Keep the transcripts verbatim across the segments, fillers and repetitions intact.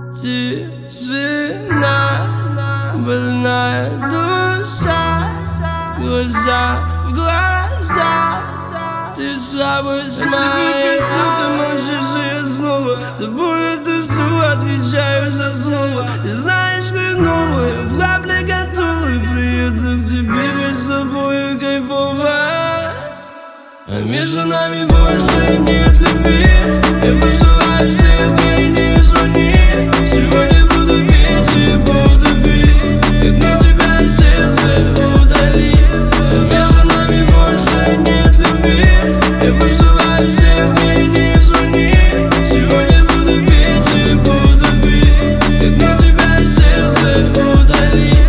Тишина, больная душа, глаза в глаза. Ты слабость моя, пишу, ты можешь, и я снова тобой душу, отвечаю за слово. Ты знаешь, хреново, я в капле готовый, приеду к тебе, без собой кайфово. А между нами больше нет любви. Я посылаю всех, мне не звони. Сегодня буду петь и буду пить, как мне тебя сердце удали. А между нами больше нет любви. Я посылаю всех, мне не звони. Сегодня буду петь и буду пить, как мне тебя сердце удали.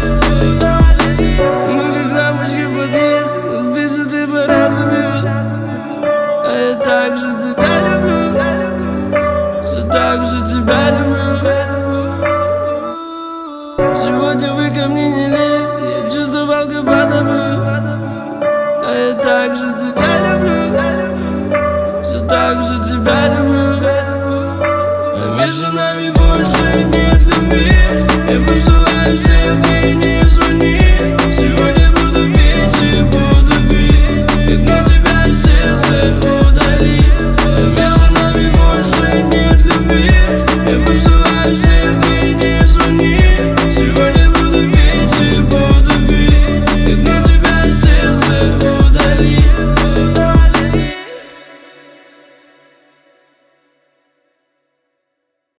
Мы как лампочки в подъезде, нас бесит и по-разному. А я так же тебя люблю, все так же тебя люблю. Сегодня вы ко мне не лезьте, я чувствовал, как потоплю. А я так же тебя люблю.